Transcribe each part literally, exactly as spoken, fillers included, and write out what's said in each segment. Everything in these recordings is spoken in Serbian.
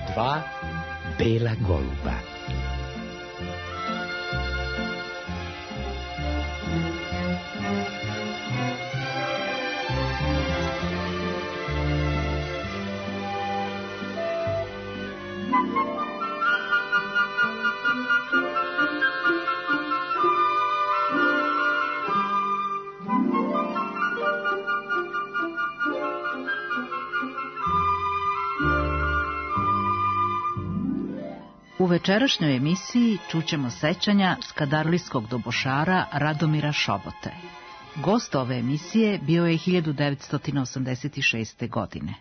Dva bela goluba. U večerašnjoj emisiji čućemo sećanja skadarlijskog dobošara Radomira Šobote. Gost ove emisije bio je hiljadu devetsto osamdeset šeste. godine.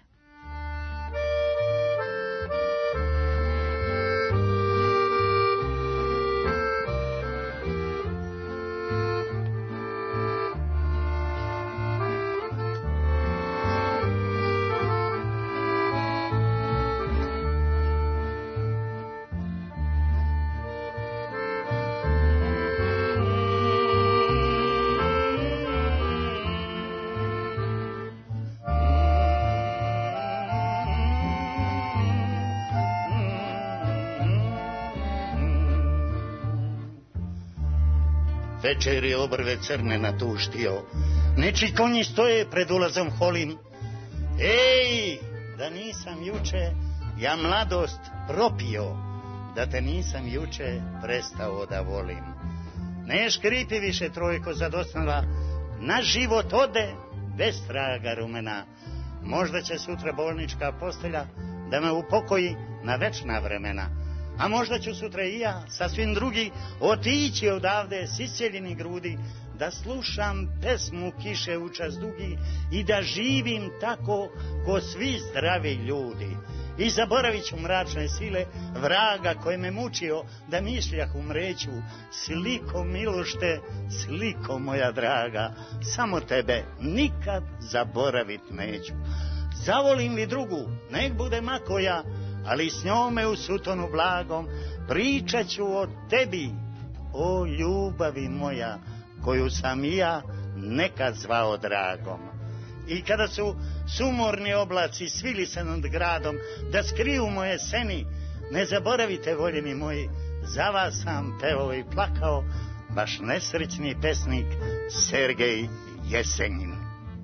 Večer je obrve crne natuštio, nečiji konji stoje pred ulazom holim. Ej, da nisam juče ja mladost propio, da te nisam juče prestao da volim. Ne škripi više trojko zadosnala, naš život ode bez traga rumena. Možda će sutra bolnička postelja da me upokoji na večna vremena. A možda ću sutra i ja, sasvim drugi, otići odavde s isceljenih grudi, da slušam pesmu kiše u čas dugi i da živim tako ko svi zdravi ljudi. I zaboravit ću mračne sile vraga koje me mučio, da mišljah umreću. Sliko milošte, sliko moja draga, samo tebe nikad zaboravit neću. Zavolim li drugu, nek bude ma koja, ali s njome u sutonu blagom pričat ću o tebi, o ljubavi moja, koju sam i ja nekad zvao dragom. I kada su sumorni oblaci svili se nad gradom, da skriju moje seni, ne zaboravite, voljeni moji, za vas sam pevao i plakao, baš nesrećni pesnik Sergej Jesenjin.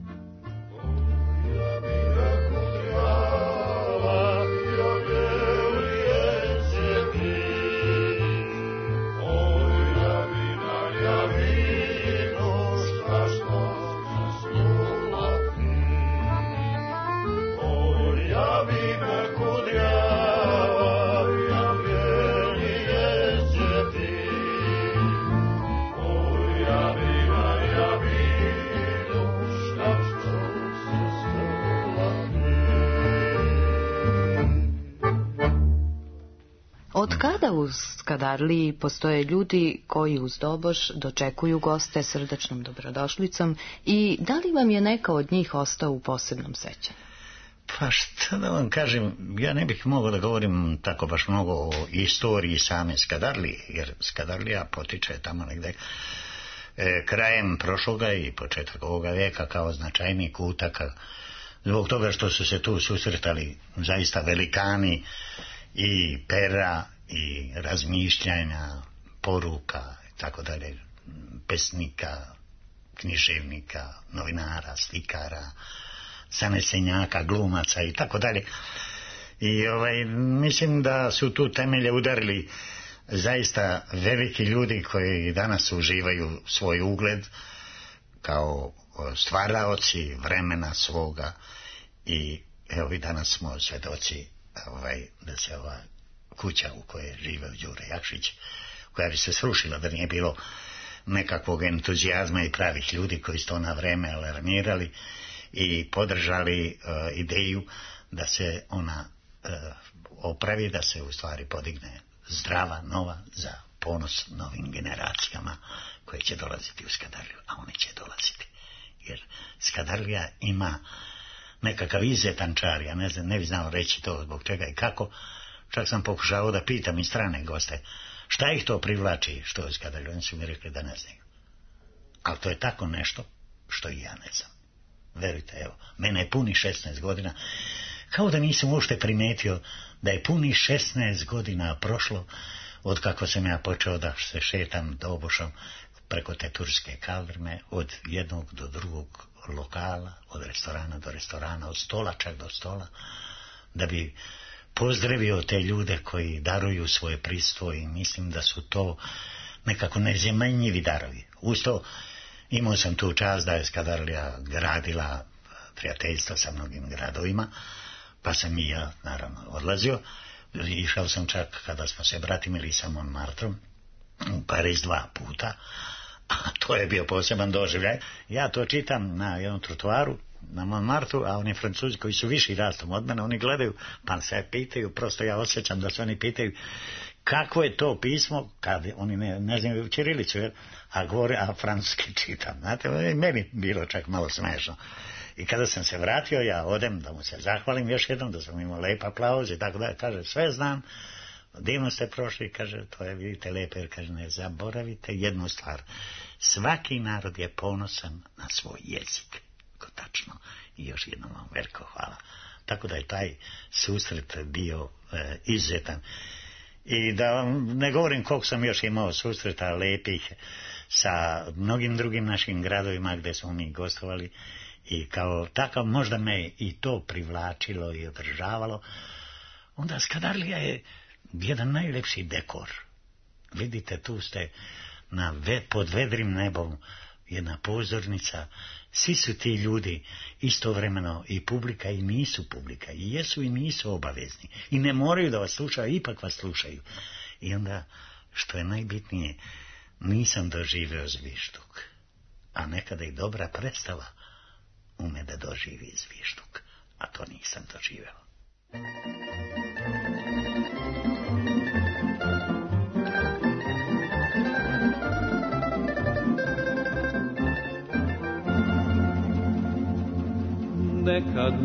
Od kada u Skadarliji postoje ljudi koji uz doboš dočekuju goste srdačnom dobrodošlicom i da li vam je neka od njih ostao u posebnom sećanju? Pa šta da vam kažem, ja ne bih mogao da govorim tako baš mnogo o istoriji same Skadarlije, jer Skadarlija potiče tamo negde e, krajem prošloga i početak ovoga vijeka kao značajni kutaka, zbog toga što su se tu susretali zaista velikani i pera i razmišljanja, poruka i tako dalje, pesnika, književnika, novinara, slikara, zanesenjaka, glumaca i tako dalje. I ovaj, mislim da su tu temelje udarili zaista veliki ljudi koji danas uživaju svoj ugled kao stvaraoci vremena svoga. I evo i danas smo svedoci ovaj, da se ova kuća u kojoj živeo Đure Jakšić, koja bi se srušila da nije bilo nekakvog entuzijazma i pravih ljudi koji su to na vreme alarmirali i podržali uh, ideju da se ona uh, opravi, da se u stvari podigne zdrava, nova, za ponos novim generacijama koje će dolaziti u Skadarliju, a one će dolaziti. Jer Skadarlija ima nekakav izuzetan čar, ja ne znam, ne bi znao reći to zbog čega i kako. Čak sam pokušao da pitam i strane goste šta ih to privlači što je Skadarlija. Oni su mi rekli da ne znaju. Ali to je tako nešto što i ja ne znam. Verujte, evo, mene je puni šesnaest godina kao da nisam uopšte primetio da je puni šesnaest godina prošlo od kako sam ja počeo da se šetam dobošom preko te turske kaldrme, od jednog do drugog lokala, od restorana do restorana, od stola čak do stola, da bi pozdravio te ljude koji daruju svoje prisustvo i mislim da su to nekako nezamenjivi darovi. Usto imao sam tu čast da je Skadarlija gradila prijateljstvo sa mnogim gradovima, pa sam i ja naravno odlazio. Išao sam čak kada smo se bratimili sa Montmartrom u Pariz dva puta, a to je bio poseban doživljaj. Ja to čitam na jednom trotoaru na Montmartru, a oni Francuzi koji su viši rastom od mene, oni gledaju, pa se pitaju, prosto ja osjećam da se oni pitaju kako je to pismo, kad oni ne, ne znaju ćirilicu, jer, a govore, a francuski čitam. Znate, meni bilo čak malo smešno. I kada sam se vratio, ja odem da mu se zahvalim još jednom, da sam imao lep aplauz i tako da, kaže, sve znam, divno ste prošli, kaže, to je, vidite, lepo, jer kaže, ne zaboravite jednu stvar, svaki narod je ponosan na svoj jezik. Tačno. I još jednom vam veliko hvala. Tako da je taj susret bio e, izuzetan. I da vam ne govorim koliko sam još imao susreta lepih sa mnogim drugim našim gradovima gdje smo mi gostovali i kao takav možda me i to privlačilo i održavalo. Onda Skadarlija je jedan najlepši dekor. Vidite, tu ste na ve, pod vedrim nebom jedna pozornica, svi su ti ljudi istovremeno i publika i nisu publika, i jesu i nisu obavezni, i ne moraju da vas slušaju, ipak vas slušaju. I onda, što je najbitnije, nisam doživeo zvištuk, a nekada i dobra predstava ume da doživi zvištuk, a to nisam doživeo. Nekad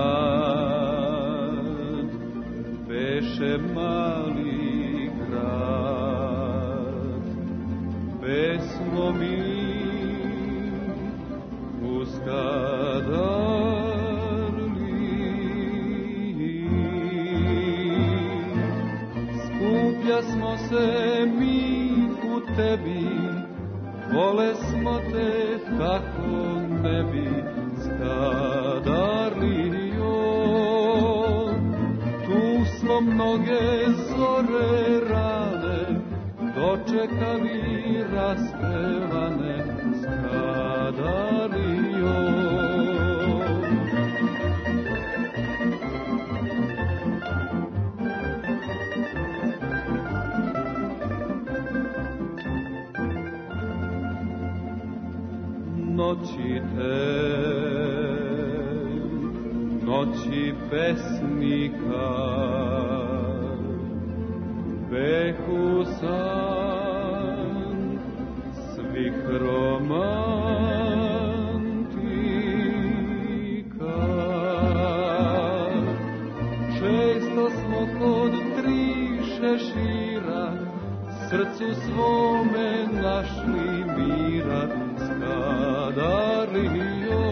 mlad beše mali grad, pesmo mi u Skadarliji. Skuplja smo se mi u tebi, vole smo te kako ne bi. Skadarlijo, tu smo mnoge zore rane dočekali raspevane. Skadarlijo, noći te, noći pesnika, behu san svih romantika. Često smo kod tri šešira srcu svome našli mira. Skadarlijo,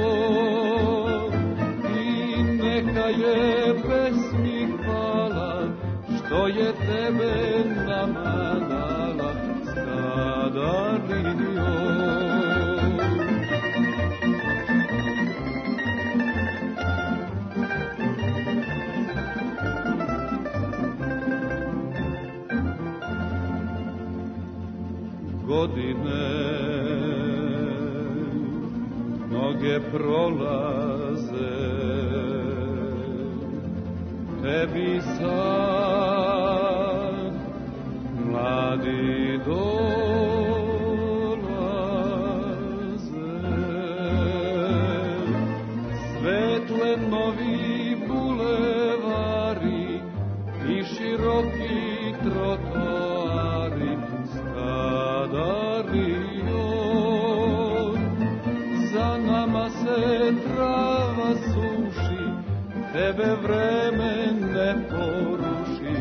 i neka je pesmi hvala što je tebe nama dala. Skadarlijo, godine mnoge prolaze, tebi sad mladi dolaze. Svetle novi bulevari i široki trotoari. Skadarlijo, za nama se trava suši, tebe vreme ne poruši.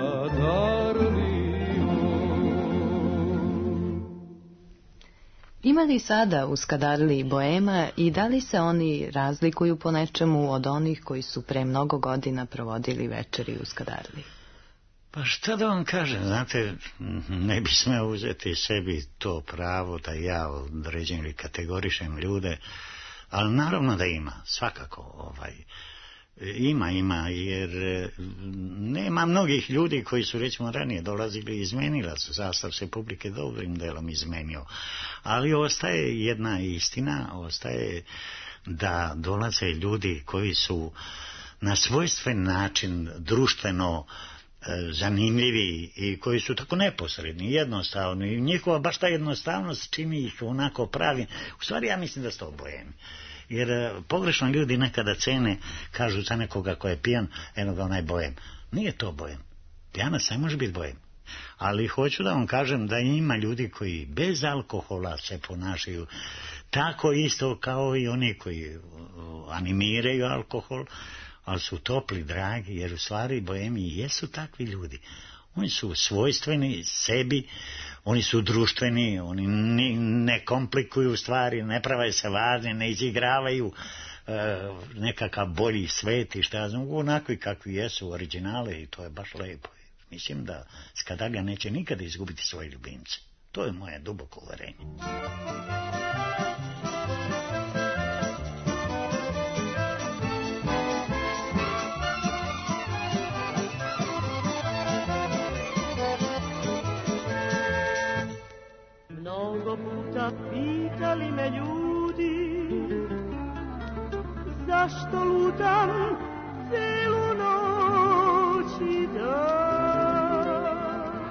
Skadarlijo. Ima li sada u Skadarliji boema i da li se oni razlikuju po nečemu od onih koji su pre mnogo godina provodili večeri u Skadarliji? Pa šta da vam kažem, znate, ne bi smeo uzeti sebi to pravo da ja određen ili kategorišem ljude, ali naravno da ima, svakako, ovaj, ima, ima, jer nema mnogih ljudi koji su recimo ranije dolazili i izmenila su, sastav se publike dobrim delom izmenio, ali ostaje jedna istina, ostaje da dolaze ljudi koji su na svojstven način društveno zanimljivi i koji su tako neposredni, jednostavni, i njihova baš ta jednostavnost čini ih onako pravi. U stvari ja mislim da su to bojemi, jer pogrešno ljudi nekada cene, kažu za nekoga ko je pijan, eno ga onaj bojem. Nije to bojem, pijanac ne može biti bojem, ali hoću da vam kažem da ima ljudi koji bez alkohola se ponašaju tako isto kao i oni koji animiraju alkohol, ali su topli, dragi, jer u stvari boemi jesu takvi ljudi. Oni su svojstveni sebi, oni su društveni, oni ne komplikuju stvari, ne prave se važni, ne izigravaju e, nekakav bolji svet i šta ja znam, onakvi kakvi jesu originale, i to je baš lepo. Mislim da Skadarlija neće nikada izgubiti svoje ljubimce. To je moje duboko uverenje. Mnogo puta pitali me ljudi zašto lutam celu noć i dan.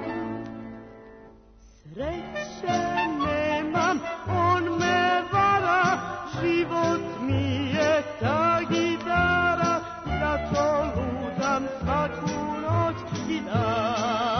Sreće nemam, on me vara, život mi je ta gitara, zato lutam svaku noć i dan.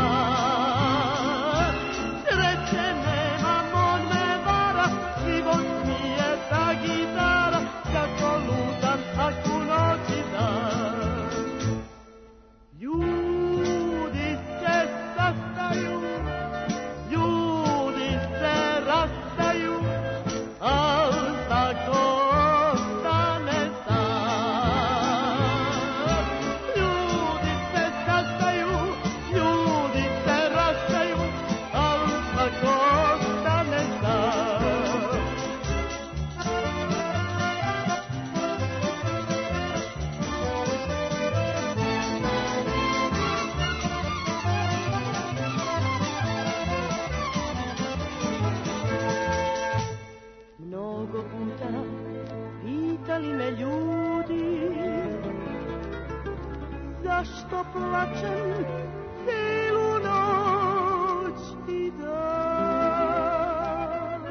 Zašto plačem celu noć i dan.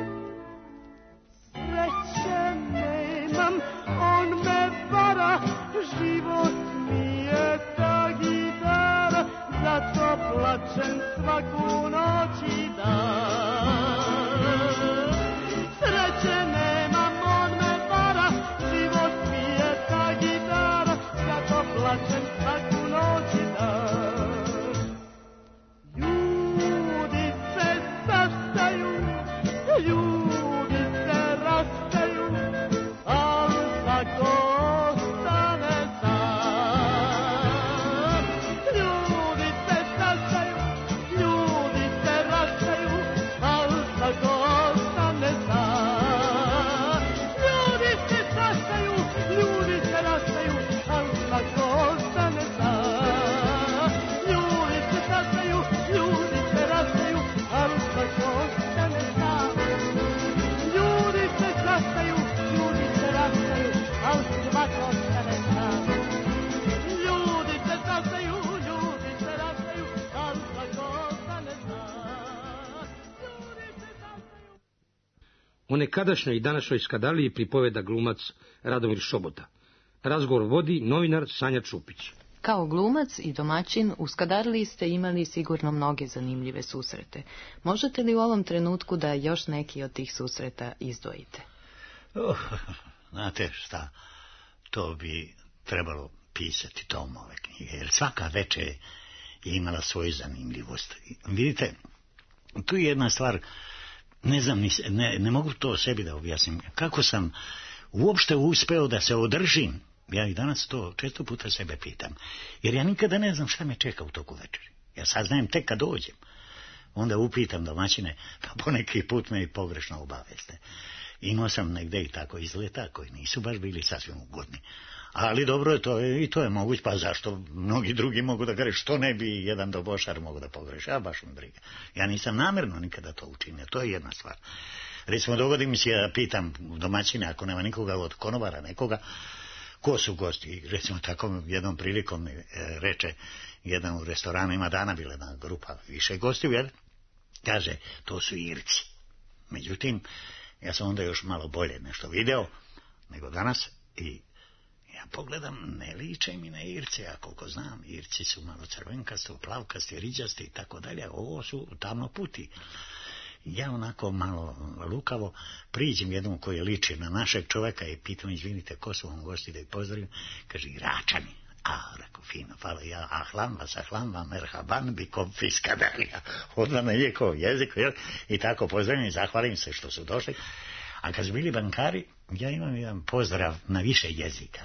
Sreće nemam, on me vara, život mi je ta gitara, zato plačem svaku noć i dan. Sreće nemam, on me vara, život mi je ta gitara, zato plačem svaku noć i dan. Ljudi se sastaju, ljudi se rastaju, ali svako ostane sam. Ljudi se sastaju, ljudi se rastaju, ali svako ostane sam. Ljudi se sastaju, ljudi se rastaju, ali svako ostane sam. Ljudi se sastaju, ljudi se rastaju, ali svako ostane sam. Ljudi se sastaju, ljudi se rastaju, ali svako ostane sam. Ljudi se sastaju, ljudi se rastaju, ali svako ostane sam. Ljudi se sastaju. O nekadašnjoj i današnjoj Skadarliji pripoveda glumac Radomir Šobota. Razgovor vodi novinar Sanja Čupić. Kao glumac i domaćin u Skadarliji ste imali sigurno mnoge zanimljive susrete. Možete li u ovom trenutku da još neki od tih susreta izdvojite? Uh, znate šta, to bi trebalo pisati tomove knjige, jer svaka večer je imala svoju zanimljivost. Vidite, tu je jedna stvar, ne znam, ne, ne mogu to sebi da objasnim. Kako sam uopšte uspeo da se održim? Ja i danas to često puta sebe pitam. Jer ja nikada ne znam šta me čeka u toku večeri. Ja saznajem tek kad dođem. Onda upitam domaćine, pa poneki put me i pogrešno obaveste. Imao sam negde i tako izleta koji nisu baš bili sasvim ugodni. Ali dobro je to, i to je moguće, pa zašto mnogi drugi mogu da greše, što ne bi jedan dobošar mogu da pogreše, a baš mi briga. Ja nisam namjerno nikada to učinio, to je jedna stvar. Recimo, dogodi mi se, ja pitam domaćine, ako nema nikoga od konobara, nekoga, ko su gosti? I recimo tako jednom prilikom mi e, reče, jedan u restoranu, ima dana bila jedna grupa više gostiju, jer kaže, to su Irci. Međutim, ja sam onda još malo bolje nešto video nego danas i ja pogledam, ne liče mi na Irce, a koliko znam, Irci su malo crvenkasti, plavkasti, riđasti i tako dalje, ovo su tamno puti. Ja onako malo lukavo priđem jednom koji liči na našeg čoveka i pitam, izvinite, ko su vam gosti, da ih pozdravim? Kaže, Iračani. A, rako, fino, hvala, ja, ahlan vas, ahlan vam, merhaban, bikom fiskadarija. Odmah na njihov jezik, jel? I tako pozdravim i zahvalim se što su došli. A kad su bili bankari, ja imam jedan pozdrav na više jezika.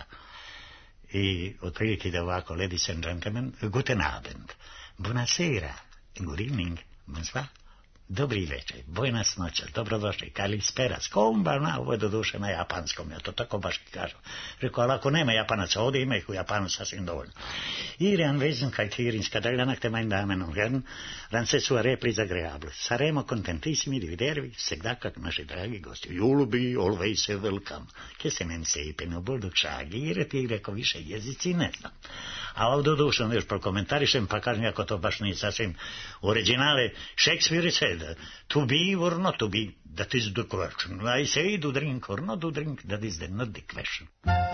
I otprilike da ovako, ladies and gentlemen, guten Abend, buonasera, good evening, bonsoir, dobri večer, buenas noches, dobrodošli, kalisperas, kombana, ovo je do duše na japanskom, ja to tako baš kažem. Rekao, ali ako nema Japanaca ovdje, ima ih u Japanu sasvim dovoljno. Ihre Anwesenheit hier in Skadalja, nach meine Damen und Herren, ranse su repris agreable. Saremo contentissimi di vedervi, segda kak naši dragi gosti. You'll be always welcome. Che se men sepe, no budu čagi, jer ti rekao više jezici, ne znam. A ovdje dušom još prokomentarišem, pa kažem, ako to baš nije sasvim originale, Shakespeare said, to be or not to be, that is the question. I say to drink or not to drink, that is the not the question.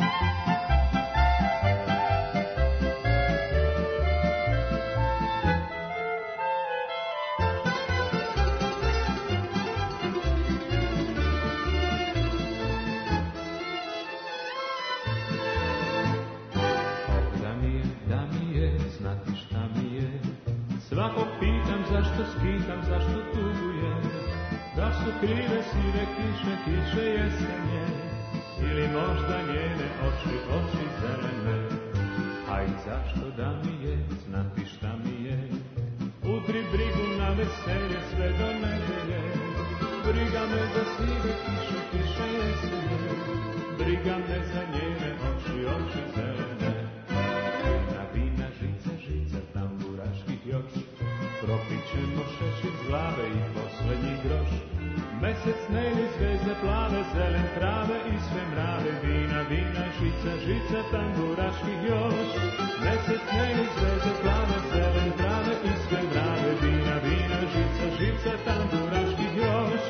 Svakog pitam zašto skitam, zašto tugujem, da su krive sive kiše, kiše jesenje, ili možda njene oči, oči zelene. A i zašto da mi je, znati šta mi je, udri brigu na veselje sve do nedelje. Briga me za sive kiše, kiše jesenje, briga me za njene oči, oči zelene. Vina, vina, žica, žica, tamburaških još, propit ćemo šešir z glave i poslednji groš. Mesec neli zvezde plave, zelen trave i sve mrave. Vina, vina, žica, žica, tamburaških još. Mesec neli zvezde plave, zelen trave i sve mrave. Vina, vina, žica, žica, tamburaških još.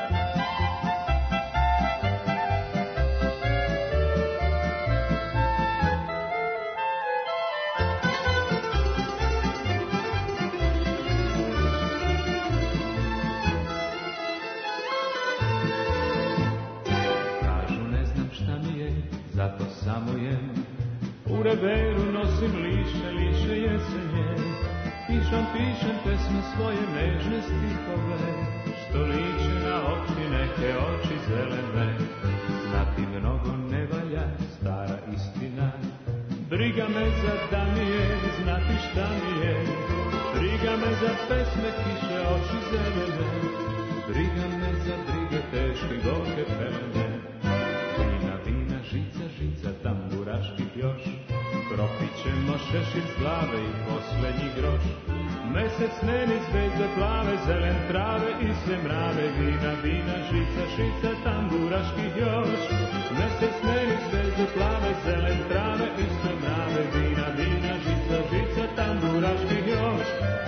Zato samo jem, u reveru nosim liše, liše jesenje. Pišem, pišem pesme svoje nežne stihove, što liče na oči, neke oči zelene. Znati mnogo ne valja, stara istina, briga me za da mi je, znati šta mi je. Briga me za pesme, kiše, oči zelene, briga me za brige, teške, gorke pelene. Žica, žica, tamburaških još, propit ćemo šešir z glave i poslednji groš. Mesec neni zvezde plave, zelen trave i sve mrave. Vina, vina, žica, žica, tamburaških još. Mesec neni zvezde plave, zelen trave i sve mrave. Vina, vina, žica, žica, tamburaških još.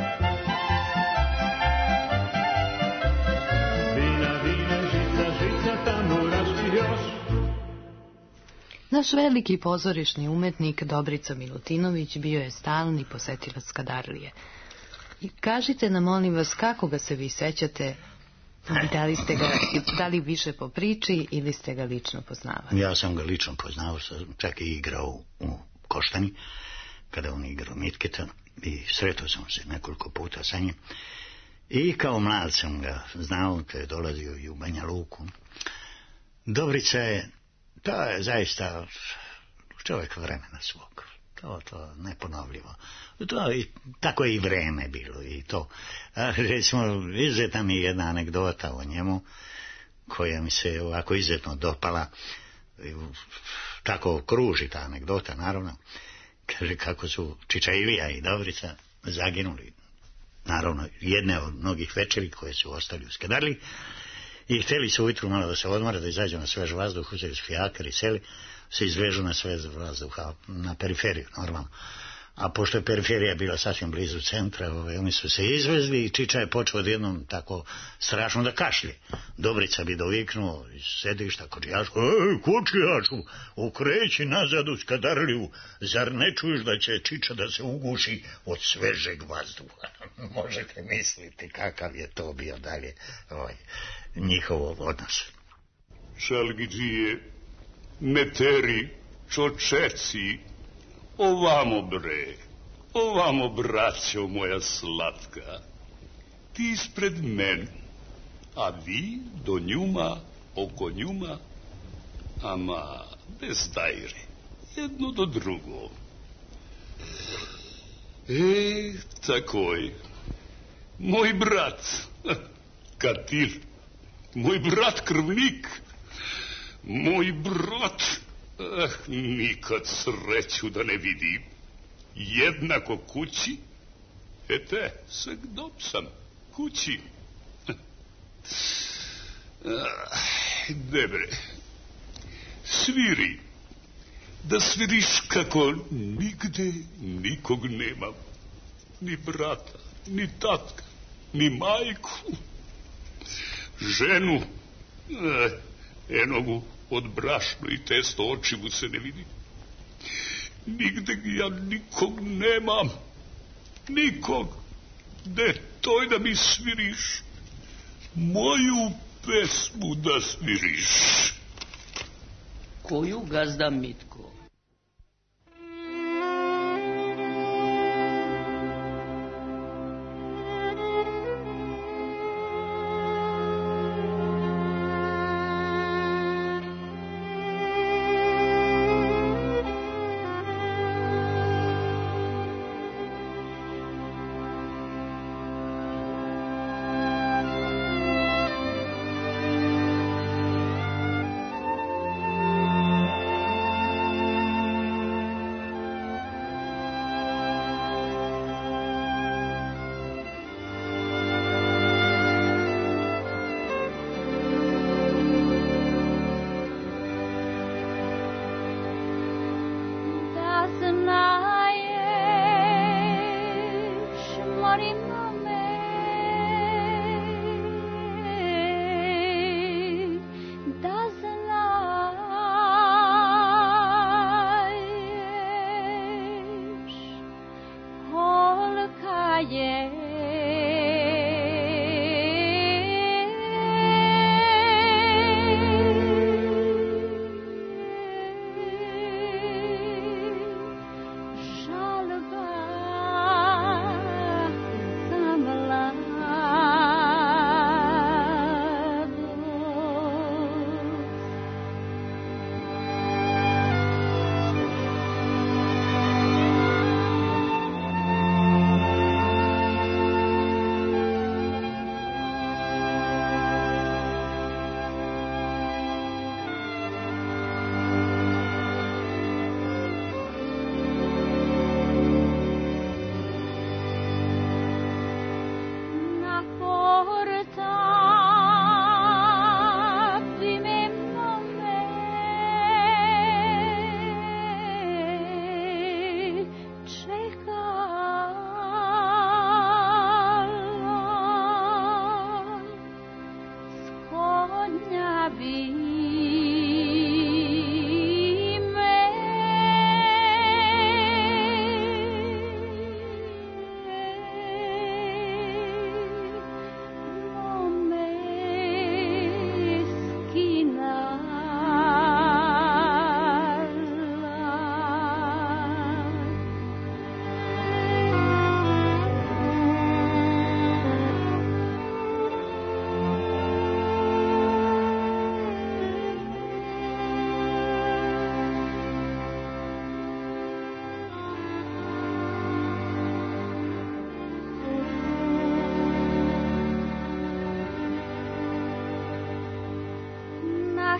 Vina, vina, žica, žica, tamburaških još. Naš veliki pozorišni umetnik Dobrica Milutinović bio je stalni posetilac Skadarlije. I kažite nam, molim vas, kako ga se vi sećate, da li ste ga, da li više po priči ili ste ga lično poznavali? Ja sam ga lično poznao, čak i igrao u Koštani, kada on igrao Mitketa, i sretao sam se nekoliko puta sa njim. I kao mlad sam ga znao, to je dolazio i u Banja Luku. Dobrica je, to je zaista čovjek vremena svog. To, to neponovljivo. To, i, tako je i vreme bilo i to. A, recimo, izuzetna mi je jedna anegdota o njemu, koja mi se ovako izuzetno dopala. Tako kruži ta anegdota, naravno. Kaže kako su Čiča Ilija i Dobrica zaginuli. Naravno, jedne od mnogih večeri koje su ostali u Skadarliji. I htjeli su ujutru malo da se odmore, da izađu na svež vazduh, uzeli su fijakar i seli, se izvežu na svež vazduh, na periferiju, normalno. A pošto je periferija bila sasvim blizu centra, ovaj, oni su se izvezli i Čiča je počeo odjednom tako strašno da kašlje. Dobrica bi doviknuo iz sedišta kočijačku, ej, kočijačku, okreći nazad u Skadarliju, zar ne čuješ da će Čiča da se uguši od svežeg vazduha? Možete misliti kakav je to bio dalje ovaj, njihov odnos. Šalgidžije, meteri, čočeci, ovamo bre, ovamo braćo moja slatka, ti ispred men, a vi do njuma, oko njuma, ama bez dajre, jedno do drugo. E, takoj, moj brat, Katil, moj brat krvnik, moj brat, ah, nikad sreću da ne vidim, jednako kući, ete, se gdop sam, kući. Ah, debre, sviri, da sviriš kako nigde nikog nema, ni brata, ni tatka, ni majku, ženu, eh, enogu od brašno i testo očivu se ne vidi. Nigde ja nikog nemam, nikog, de toj da mi sviriš, moju pesmu da sviriš. Koju, gazda Mitko?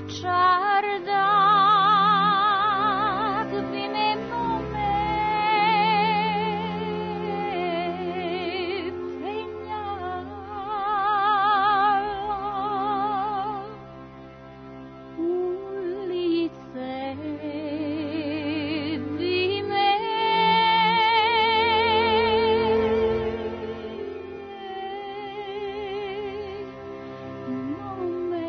čardak bi me mome penjala, ulice bi me mome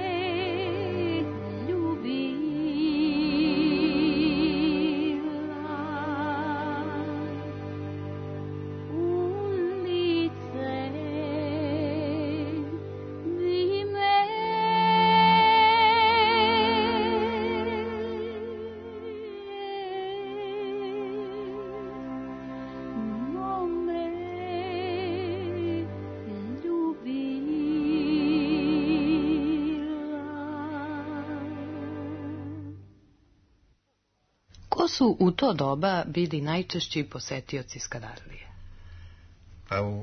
Ko su u to doba bili najčešći posetioci Skadarlije? Pa u,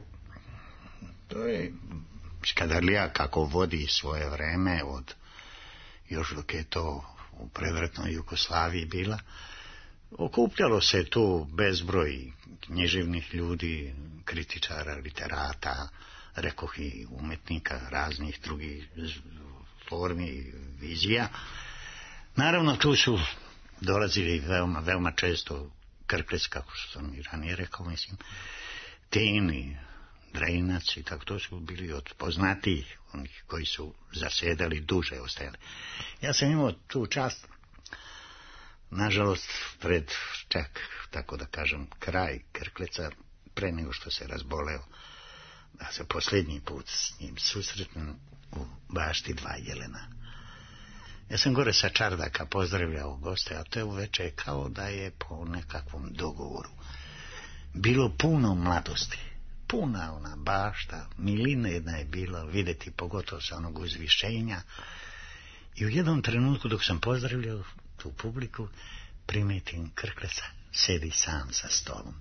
to je Skadarlija kako vodi svoje vreme od još dok je to u predratnoj Jugoslaviji bila. Okupljalo se tu bezbroj književnih ljudi, kritičara, literata, rekoh i umetnika raznih drugih formi i vizija. Naravno tu su dolazili veoma, veoma često Krklec, kako sam i ranije rekao, mislim, Tin i Drejinac i tako, to su bili od poznatijih, onih koji su zasjedali, duže ostajali. Ja sam imao tu čast, nažalost, pred čak, tako da kažem, kraj Krkleca, pre nego što se razboleo, da se posljednji put s njim susretnem u bašti Dva jelena. Ja sam gore sa čardaka pozdravljao goste, a to je uveče kao da je po nekakvom dogovoru. Bilo puno mladosti, puna ona bašta, milina jedna je bila vidjeti, pogotovo sa onog uzvišenja. I u jednom trenutku dok sam pozdravljao tu publiku, primetim Krkleca, sedi sam sa stolom.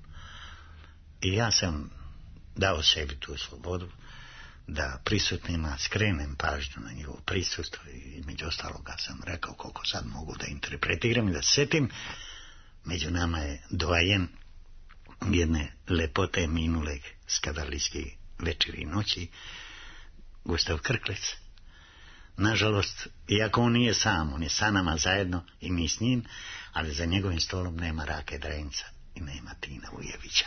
I ja sam dao sebi tu slobodu da prisutnima skrenem pažnju na njegovo prisustvo i među ostaloga sam rekao koliko sad mogu da interpretiram i da setim. Među nama je doajen jedne lepote minuleg skadarlijske večeri i noći, Gustav Krklec. Nažalost, iako on nije sam, on je sa nama zajedno i mi s njim, ali za njegovim stolom nema Rake Drenca i nema Tina Ujevića.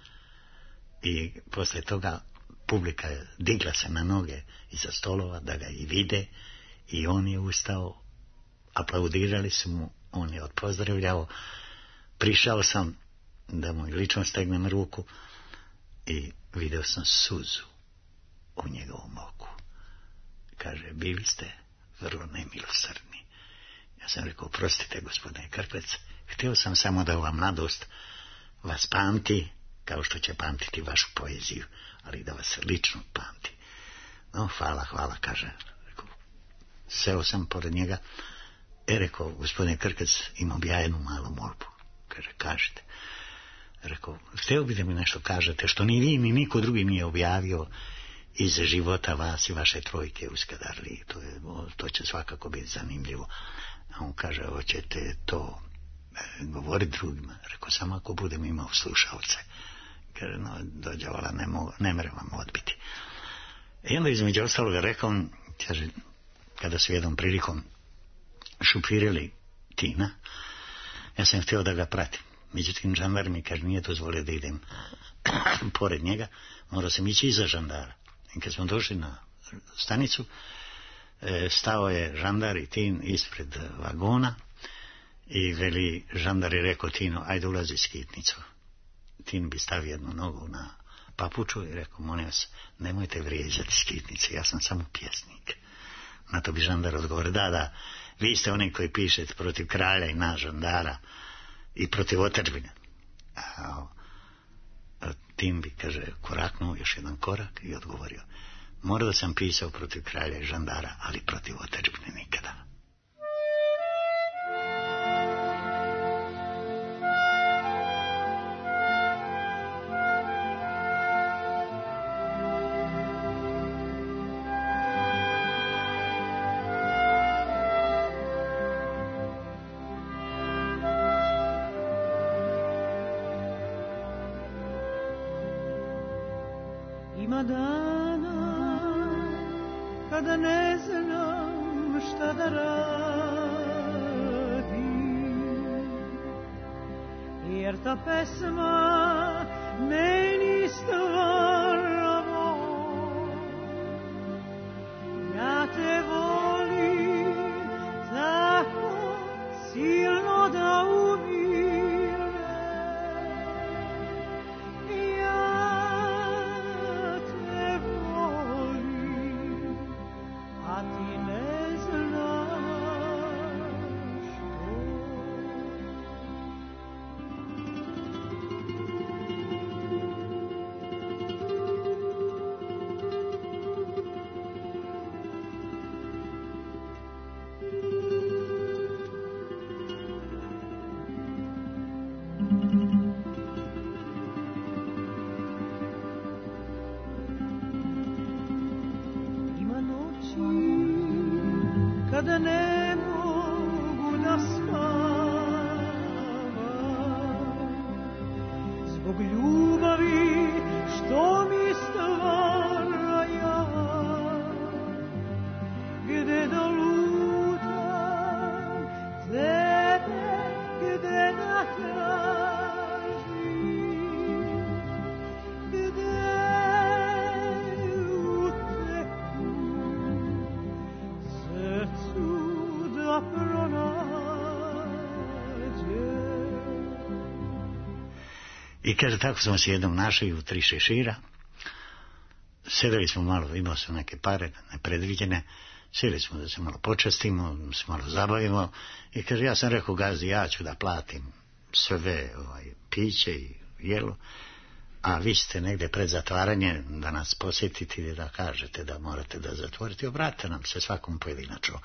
I posle toga publika je digla se na noge iza stolova da ga i vide i on je ustao, aplaudirali su mu, on je odpozdravljao. Prišao sam da mu lično stegnem ruku i video sam suzu u njegovom oku. Kaže, bili ste vrlo nemilosrdni. Ja sam rekao, prostite gospodine Krklec, htio sam samo da ova mladost vas pamti kao što će pamtiti vašu poeziju, ali da vas lično pamti. No, hvala, hvala, kaže. Rekao, seo sam pored njega. E, rekao, gospodine Krklec, imam ja jednu malu molbu. Kaže, kažete. Rekao, htio bi da mi nešto kažete, što ni vi, ni niko drugi nije objavio iz života vas i vaše trojke u Skadarliji. To, je, to će svakako biti zanimljivo. A on kaže, hoćete to e, govoriti drugima. Rekao, samo ako budem imao slušalce. Kaže, no, dođe vola, ne, mogu, ne mere vam odbiti. I onda između ostaloga rekao, kaže, kada su jednom prilikom šupirili Tina, ja sam htio da ga pratim. Međutim, žandar mi, kaže, nije dozvolio da idem pored njega, morao sam ići iza žandara. I kad smo došli na stanicu, e, stao je žandar i Tin ispred vagona i veli, žandar je rekao Tinu, ajde ulazi skitnicu. Tin bi stavio jednu nogu na papuču i rekao, molim vas, nemojte vrijeđati skitnice, ja sam samo pjesnik. Na to bi žandar odgovorio, da, da, vi ste oni koji pišete protiv kralja i na žandara i protiv otadžbine. A, a Tin bi, kaže, koraknuo još jedan korak i odgovorio, morao sam pisao protiv kralja i žandara, ali protiv otadžbine nikada. Ima dana kada ne znam šta da radim, jer ta pesma meni stvara bol. Ja te volim tako silno da umirem. Ja te volim, a ti ne znaš to. Ima noći kada ne mogu da spavam zbog ljubavi što mi stvara ja. Gde da lutam tebe, gde da tražim, gde uteku srcu da pronađem. I kaže, tako smo se jednom našli u tri šešira. Sedeli smo malo, imao sam neke pare nepredviđene, sjeli smo da se malo počastimo, se malo zabavimo. I kaže, ja sam rekao gazdi, ja ću da platim sve ovaj, piće i jelo, a vi ćete negde pred zatvaranje da nas posjetiti i da kažete da morate da zatvorite. Obratite nam se svakom pojedinačno.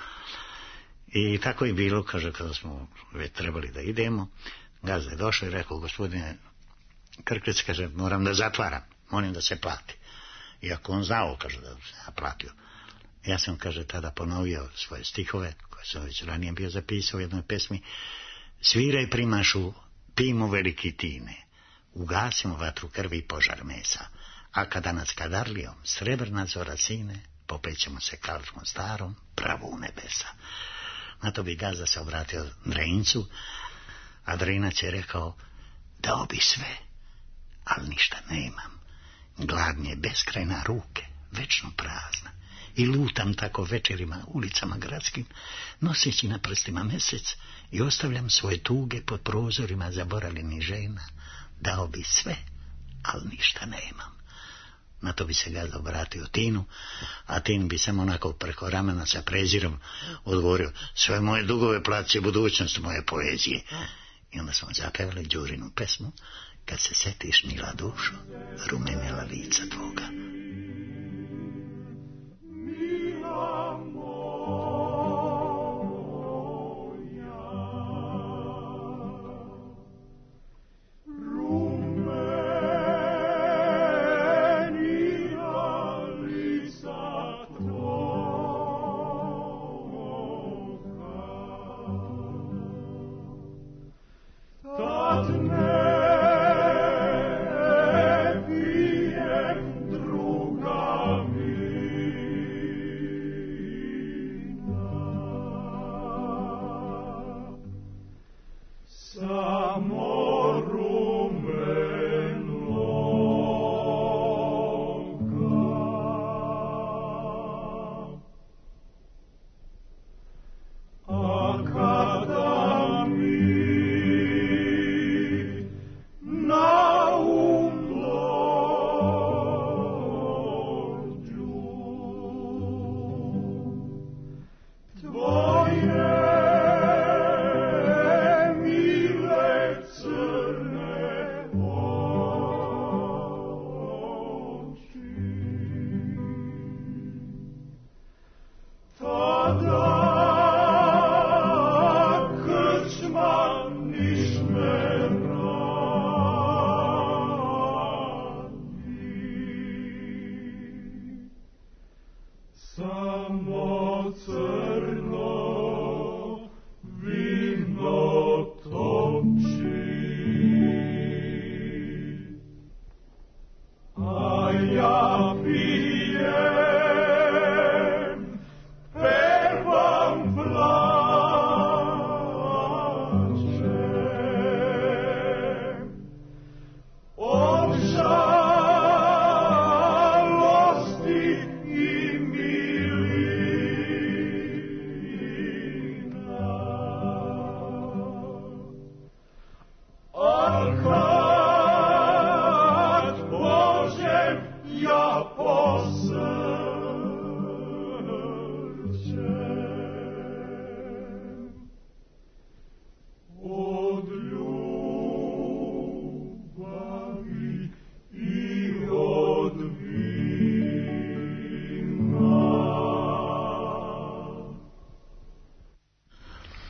I tako je bilo, kaže, kada smo već trebali da idemo, gazda je došao i rekao, gospodine Krklec, kaže, moram da zatvaram, molim da se plati. Iako on znao, kaže, da se ja platio. Ja sam, kaže, tada ponovio svoje stihove, koje sam već ranije bio zapisao u jednoj pesmi. Sviraj primašu, pijmo veliki tine, ugasimo vatru krvi i požar mesa, a kada nad Skadarlijom srebrna zora sine, popećemo se kalčkom starom, pravo u nebesa. Na to bi gazda se obratio Dreincu, a Dreinac je rekao, dao bi sve, ali ništa nemam. Gladnje beskrajna ruke, večno prazna, i lutam tako večerima ulicama gradskim, noseći na prstima mesec, i ostavljam svoje tuge pod prozorima zaboravljenih žena. Dao bi sve, ali ništa nemam. Na to bi se gazda obratio Tinu, a Tin bi samo onako preko ramena sa prezirom odgovorio, sve moje dugove plaće budućnost moje poezije. I onda smo zapevali Đurinu pesmu, kad se setiš, mila dušo, rumenila lica tvoga. Druga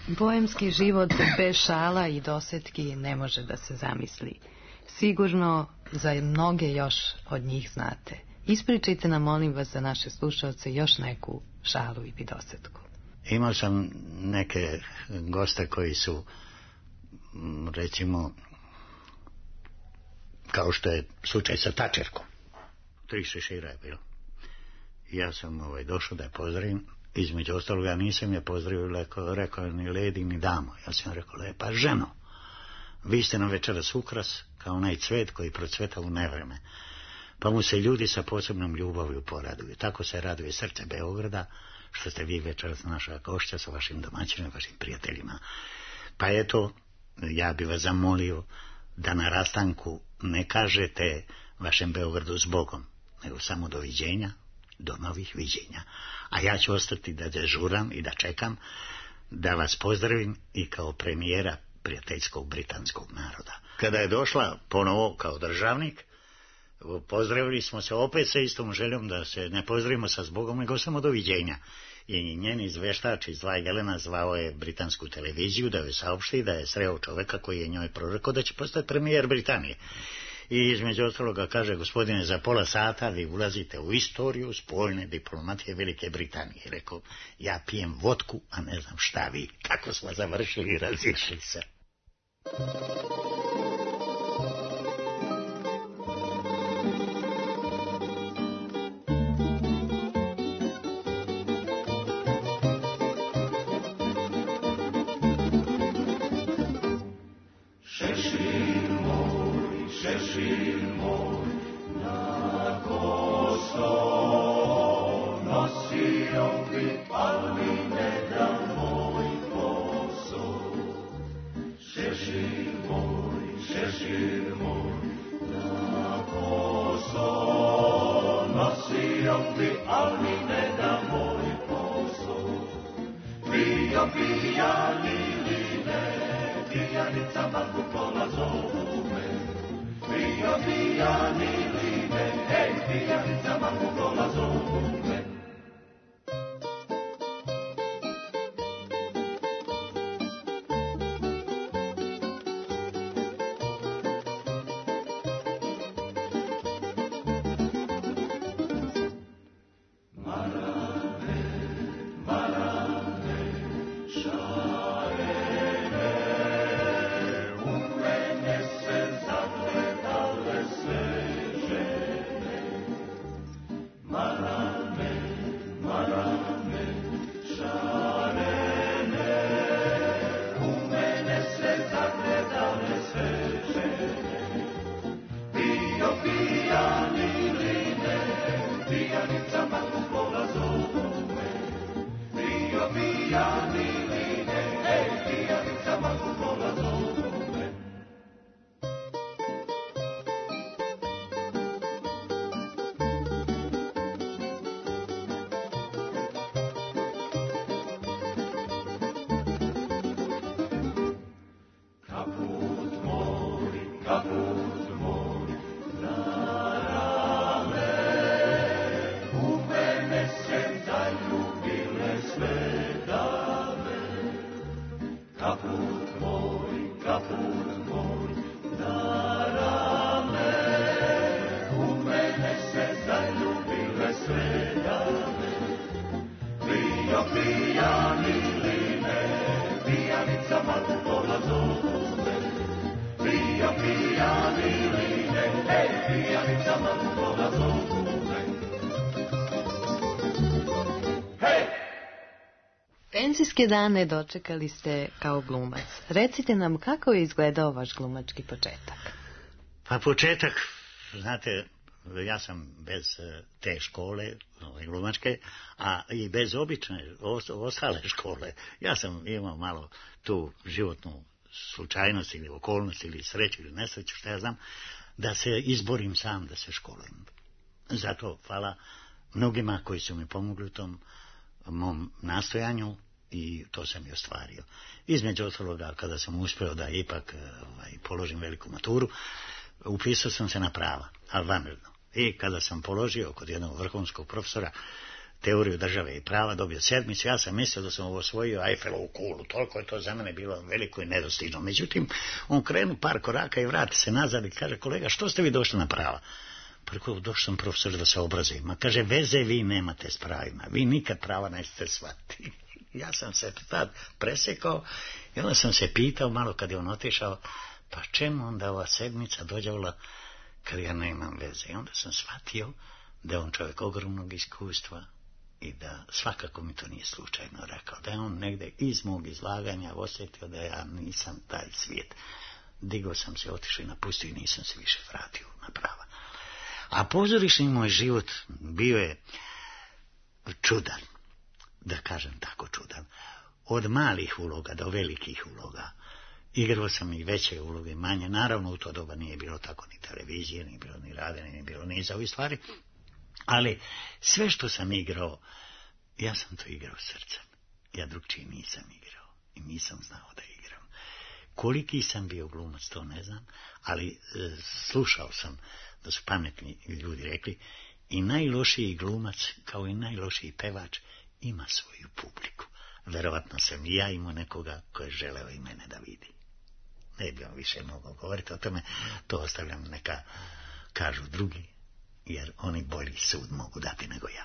Boemski život bez šala i dosetki ne može da se zamisli. Sigurno za mnoge još od njih znate. Ispričajte nam, molim vas, za naše slušalce još neku šalu i dosetku. Imao sam neke goste koji su, recimo, kao što je slučaj sa Tačerkom. Tri šešira je bilo. Ja sam ovaj, došao da je pozdravim. Između ostaloga nisam je pozdravio, rekao, rekao ni ledi ni damo. Ja sam rekao, lepa ženo, vi ste nam večeras ukras kao onaj cvet koji procveta u nevreme. Pa mu se ljudi sa posebnom ljubavlju poraduju. Tako se raduje srce Beograda, što ste vi večeras naša gošća sa vašim domaćinima, vašim prijateljima. Pa eto, ja bih vas zamolio da na rastanku ne kažete vašem Beogradu s Bogom, nego samo doviđenja, do novih viđenja. A ja ću ostati da dežuram i da čekam da vas pozdravim i kao premijera prijateljskog britanskog naroda. Kada je došla ponovo kao državnik, pozdravili smo se opet sa istom željom da se ne pozdravimo sa Zbogom, nego samo doviđenja. I njen izveštač iz Dva Jelena zvao je britansku televiziju da joj saopšti da je sreo čoveka koji je njoj prorekao da će postati premijer Britanije. I između ostaloga kaže, gospodine, za pola sata vi ulazite u istoriju spoljne diplomatije Velike Britanije. Rekao, ja pijem vodku, a ne znam šta vi. Kako smo završili i razišli se. Penzijske dane dočekali ste kao glumac. Recite nam kako je izgledao vaš glumački početak. Pa početak, znate, ja sam bez te škole glumačke, a i bez obične ostale škole. Ja sam imao malo tu životnu slučajnost ili okolnost ili sreću ili nesreću, što ja znam, da se izborim sam, da se školujem. Zato hvala mnogima koji su mi pomogli u tom mom nastojanju i to sam i ostvario. Između ostaloga, kada sam uspio da ipak ovaj, položim veliku maturu, upisao sam se na prava, ali vanredno. I kada sam položio kod jednog vrhunskog profesora teoriju države i prava, dobio sedmicu, ja sam mislio da sam osvojio Eiffelovu kulu, toliko je to za mene bilo veliko i nedostižno. Međutim, on krenu par koraka i vrati se nazad i kaže, kolega, što ste vi došli na prava? Pa rekao, došao sam profesor da se obrazujem. A kaže, veze vi nemate s pravima, vi nikad prava nećete shvatiti. Ja sam se tad presekao i onda sam se pitao malo kad je on otišao, pa čemu onda ova sedmica dođavila kad ja nemam veze? I onda sam shvatio da je on čovjek ogromnog iskustva i da svakako mi to nije slučajno rekao, da je on negdje iz mog izlaganja osjetio da ja nisam taj svijet. Digao sam se, otišao i napustio i nisam se više vratio na prava. A pozorišni moj život bio je čudan, da kažem tako čudan. Od malih uloga do velikih uloga. Igrao sam i veće uloge, manje. Naravno, u to doba nije bilo tako ni televizije, nije bilo ni rade, nije bilo ni za ove stvari. Ali sve što sam igrao, ja sam to igrao srcem. Ja drugčije nisam igrao i nisam znao da igram. Koliki sam bio glumac, to ne znam, ali e, slušao sam da su pametni ljudi rekli i najlošiji glumac, kao i najlošiji pevač, ima svoju publiku. Verovatno sam i ja imao nekoga koji je želeo i mene da vidi. Ne bi vam više mogao govoriti o tome, to ostavljam neka kažu drugi, jer oni bolji sud mogu dati nego ja.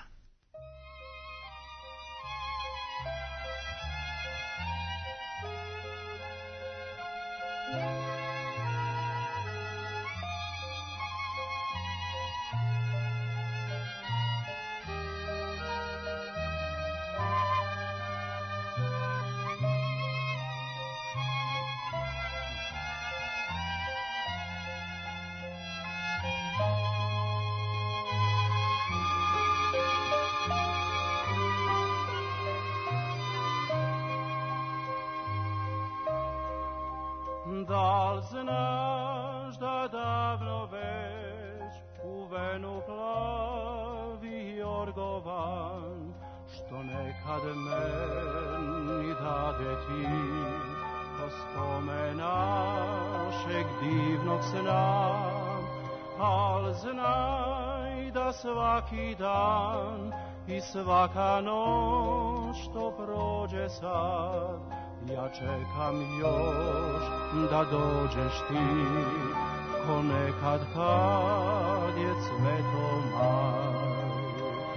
Da li znaš da davno već u venu plavi jorgovan, što nekad meni dade ti ko spomen našeg divnog sna, al znaj da svaki dan i svaka noć što prođe sad, ja čekam još da dođeš ti, ko nekad kad je cveto maj.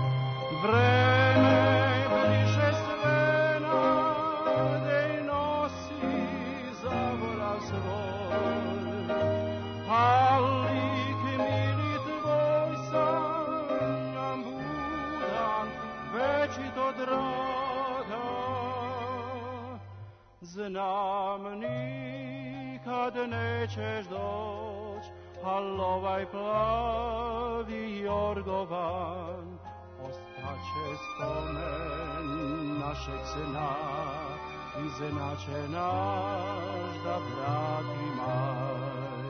Vreme bliže sve nade i nosi zaborav svoj, ali mili tvoj sanjam budan, večito draga. Znam nikad nećeš doć, al ovaj plavi jorgovan ostaće spomen našeg sna, iznenaće naš da vrati maj.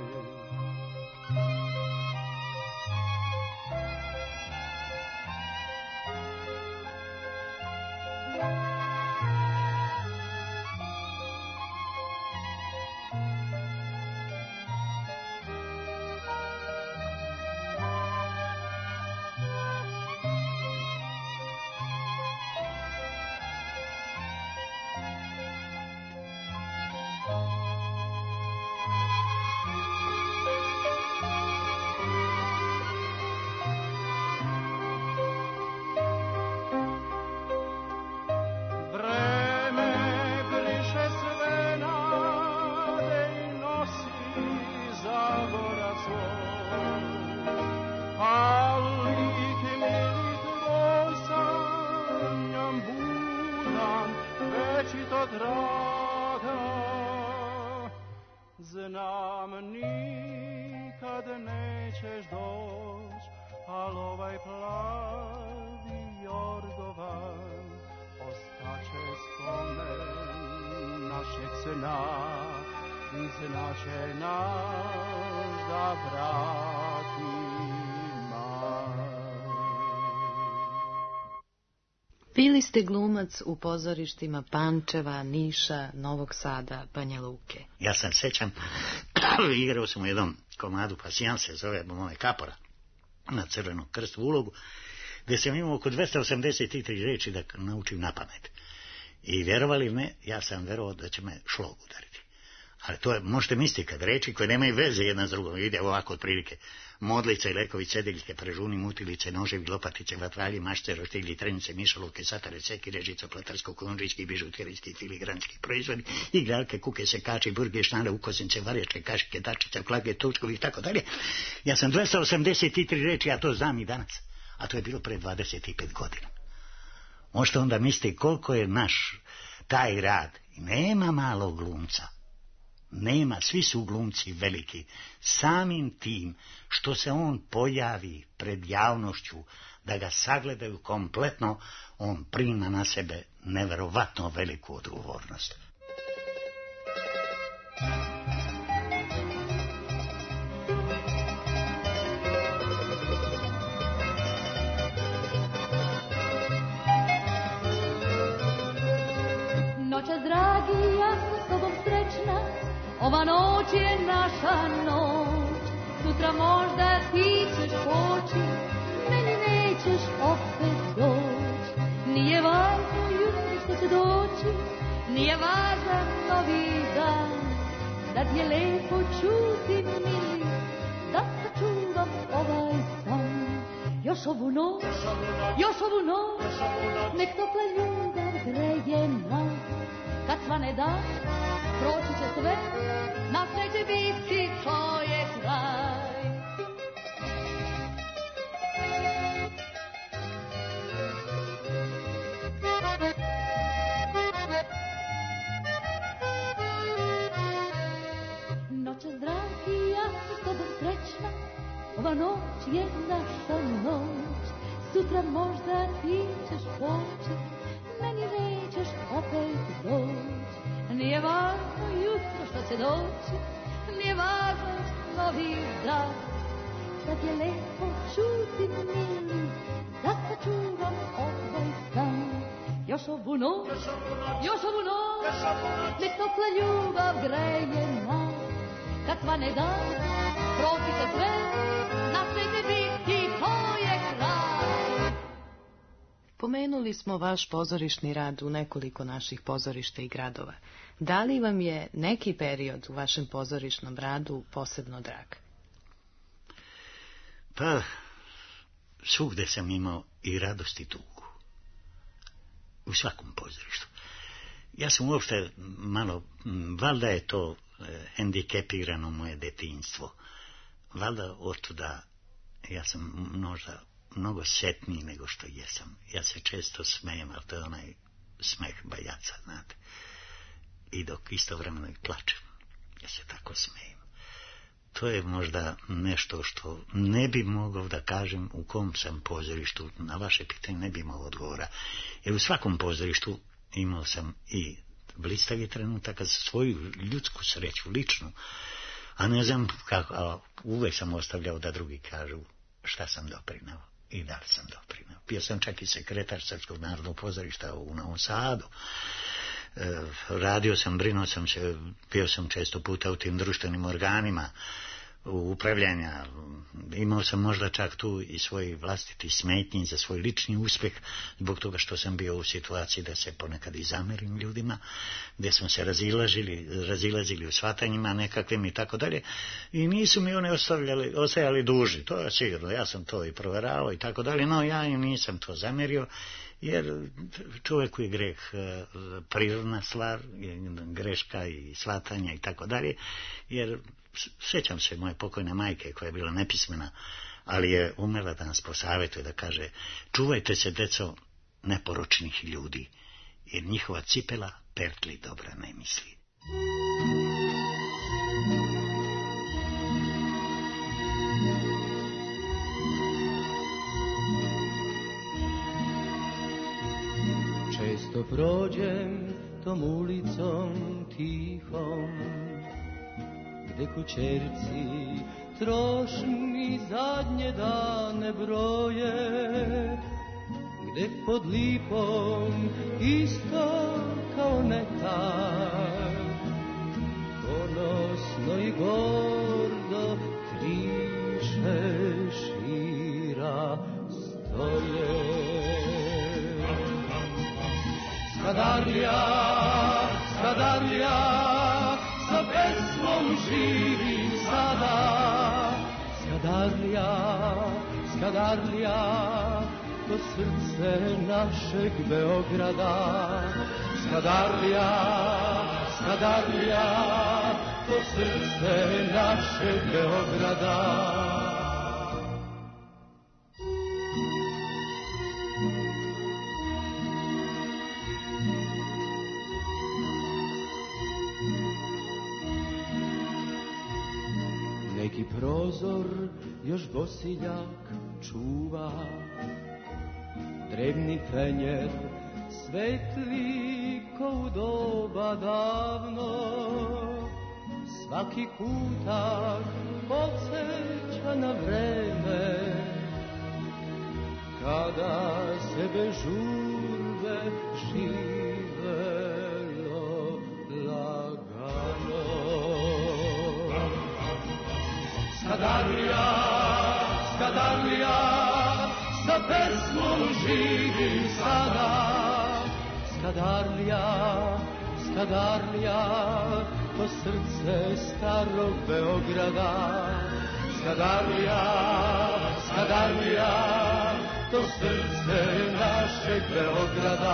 Znam nikad nećeš doć, al ovaj plavi jorgovan ostaće spomen našeg sna, iznenaće naš da vrati maj. Bili ste glumac u pozorištima Pančeva, Niša, Novog Sada, Banja Luke. Ja sam sećam, igrao sam u jednom komadu, Pasijan se zove, moj Kapora, na Crvenom krstu ulogu, gdje sam imao oko dvesta osamdeset tri reči da naučim na pamet. I vjerovali ili ne, ja sam vjerovao da će me šlog udariti. Ali to je, možete misliti, kad reči koje nemaju veze jedna s drugom, ide ovako otprilike. Modlice i lekovi, cediljke, prežuni, mutilice, noževi, lopatice, vatralji, mašce, roštilji, trenice, mišaluke, satare, sekire, žica, platarsko, konđijski, bižuterijski, filigranski proizvodi, igralke, kuke, sekači, burge, šnare, ukosnice, varjačke, kašike, dačice, klage, tučkovi i tako dalje. Ja sam dvesta osamdeset tri reči, ja to znam i danas. A to je bilo pre dvadeset pet godina. Možete onda misliti koliko je naš taj rad. Nema malog glumca. Nema, svi su glumci veliki. Samim tim što se on pojavi pred javnošću, da ga sagledaju kompletno, on prima na sebe neverovatno veliku odgovornost. Noćas, dragi, ja sam s tobom srećna, ova noć je naša noć. Sutra možda ti ćeš poći, meni nećeš opet doći. Nije važno jutro što će doći, nije važan novi dan. Da ti je lepo čuti, mili, da sačuvam ovaj san. Još ovu noć, još ovu noć, nek topla ljubav greje nas. Kad svane dan, proći će sve, na sve će biti tvoje kraj. Noćas, dragi, ja sam s tobom srećna, ova noć je naša noć. Sutra možda ti ćeš poći, meni nećeš opet doći. Nije važno jutro što će doći, nije važno novi dan. Sad je lepo čuti, mili, da sačuvam ovaj san. Još ovu noć, još ovu noć, nek topla ljubav greje nas. Kad svane dan, proći će sve, na sve će biti tvoje kraj. Pomenuli smo vaš pozorišni rad u nekoliko naših pozorišta i gradova. Da li vam je neki period u vašem pozorišnom radu posebno drag? Pa, svugde sam imao i radost i tugu. U svakom pozorištu. Ja sam uopšte malo, valjda je to eh, hendikepirano moje detinjstvo. Valjda otuda ja sam možda mnogo setniji nego što jesam. Ja se često smejem, ali to je onaj smeh bajaca, znate. I dok istovremeno i plačem, ja se tako smejem. To je možda nešto što ne bi mogao da kažem u kom sam pozorištu, na vaše pitanje ne bi imao odgovora. Jer u svakom pozorištu imao sam i blistavi trenutaka za svoju ljudsku sreću, ličnu, a ne znam kako, a uvek sam ostavljao da drugi kažu šta sam doprinao i da li sam doprinao. Bio sam čak i sekretar Srpskog narodnog pozorišta u Novom Sadu. E, radio sam, brinuo sam se, bio sam često puta u tim društvenim organima u upravljanja. Imao sam možda čak tu i svoj vlastiti smetnji za svoj lični uspjeh, zbog toga što sam bio u situaciji da se ponekad i zamerim ljudima, gdje smo se razilazili, razilazili u shvatanjima nekakvim i tako dalje, i nisu mi one ostavljali, ostajali duži, to je sigurno, ja sam to i provjeravao i tako dalje, no ja im nisam to zamerio, jer čovjeku je greh prirodna stvar, greška i shvatanja i tako dalje, jer sjećam se moje pokojne majke koja je bila nepismena, ali je umela da nas posavjetuje, da kaže: čuvajte se, deco, neporočnih ljudi, jer njihova cipela pertli dobra ne misli. Često prođem tom ulicom tihom, gde kućerci trošni zadnje dane broje, gde pod lipom isto kao nekad ponosno i gordo tri šešira stoje. Skadarlija, Skadarlija, sa pesmom živim sada. Skadarlija, Skadarlija, to srce našeg Beograda. Skadarlija, Skadarlija, to srce našeg Beograda. Neki prozor još Bosiljak čuva, drevni fenjer svetli ko u doba davno. Svaki kutak podsjeća na vreme kada se bez žurbe živelo lagano. Skadarlija, Skadarlija, sa pesmom živim sada. Skadarlija, Skadarlija, to srce starog Beograda. Skadarlija, Skadarlija, to srce našeg Beograda.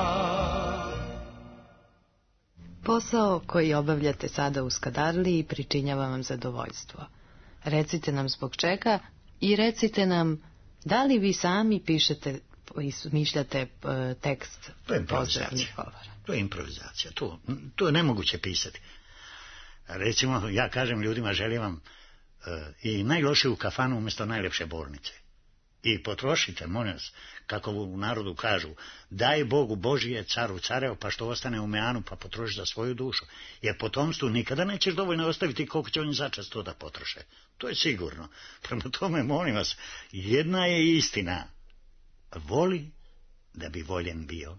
Posao koji obavljate sada u Skadarliji pričinjava vam zadovoljstvo. Recite nam zbog čega i recite nam da li vi sami pišete i smišljate tekst pozdravnih govora. To je improvizacija, to, to je nemoguće pisati. Recimo, ja kažem ljudima, želim vam uh, i najlošiju kafanu umjesto najljepše bolnice. I potrošite, molim vas, kako u narodu kažu, daj Bogu Božije, caru careo, pa što ostane u meanu, pa potroši za svoju dušu. Jer potomstvu nikada nećeš dovoljno ostaviti koliko će oni začas to da potroše. To je sigurno. Prema tome, molim vas, jedna je istina. Voli da bi voljen bio.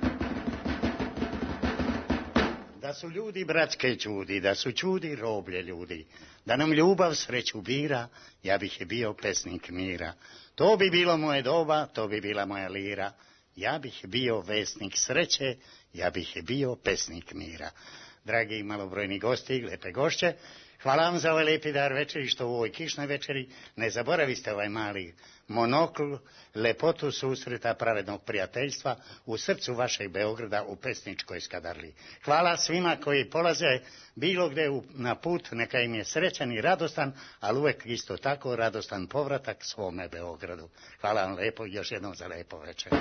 Da su ljudi bratske čudi, da su čudi roblje ljudi, da nam ljubav sreću bira, ja bih je bio pesnik mira. To bi bilo moje doba, to bi bila moja lira, ja bih bio vesnik sreće, ja bih je bio pesnik mira. Dragi i malobrojni gosti, lepe gošće, hvala vam za ovaj lepi dar večeri, što u ovoj kišnoj večeri ne zaboraviste ovaj mali monokl, lepotu susreta pravednog prijateljstva u srcu vašeg Beograda u pesničkoj Skadarliji. Hvala svima koji polaze bilo gde na put, neka im je srećan i radostan, ali uvek isto tako radostan povratak svome Beogradu. Hvala vam lepo, još jednom za lepo večer.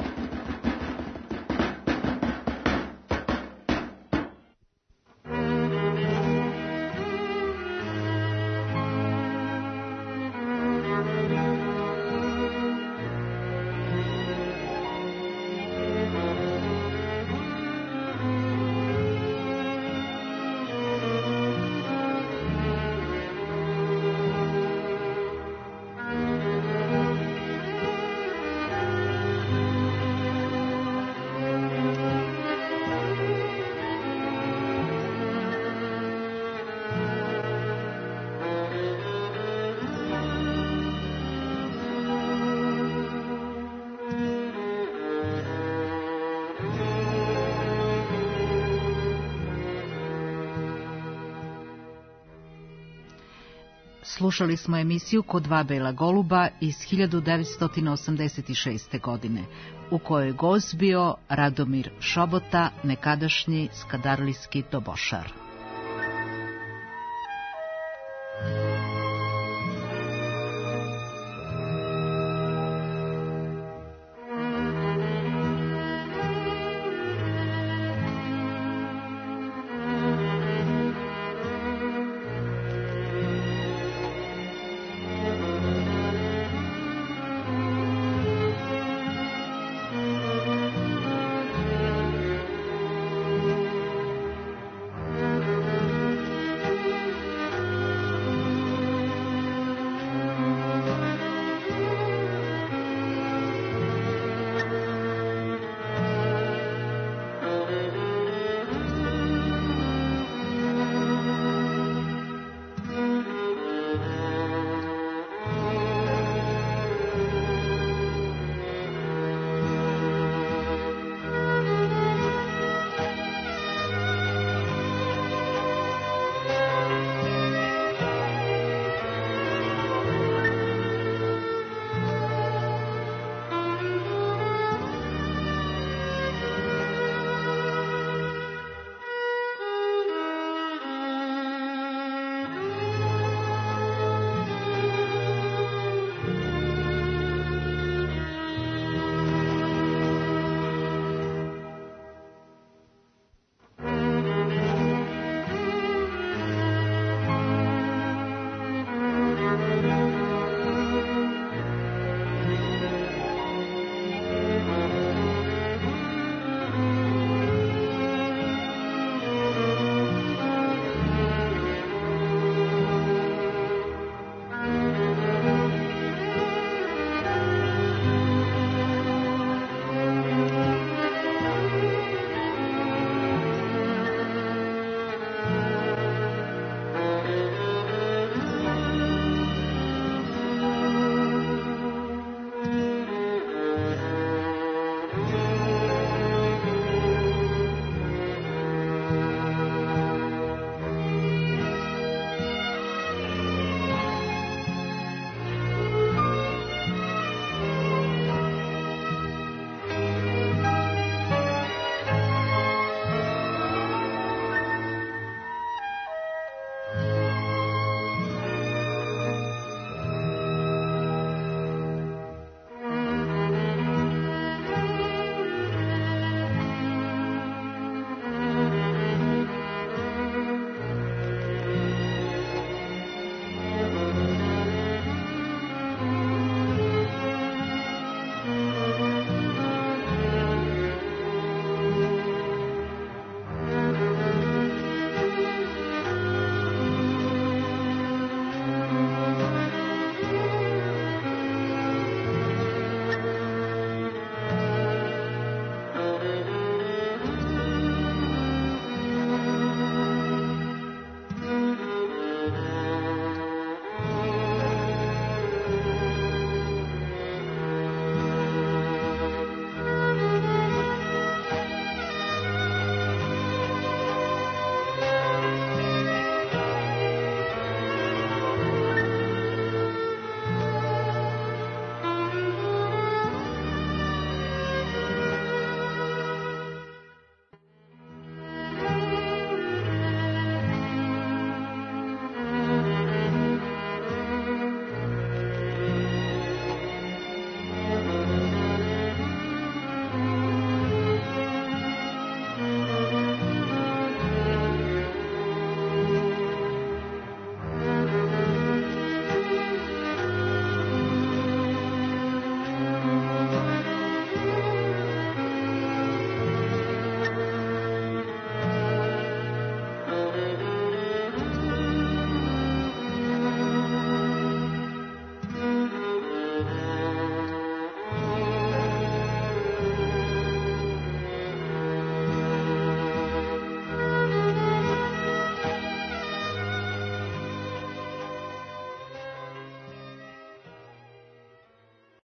Slušali smo emisiju Ko dva bela goluba iz hiljadu devetsto osamdeset šeste. godine, u kojoj gost bio Radomir Šobota, nekadašnji skadarlijski dobošar.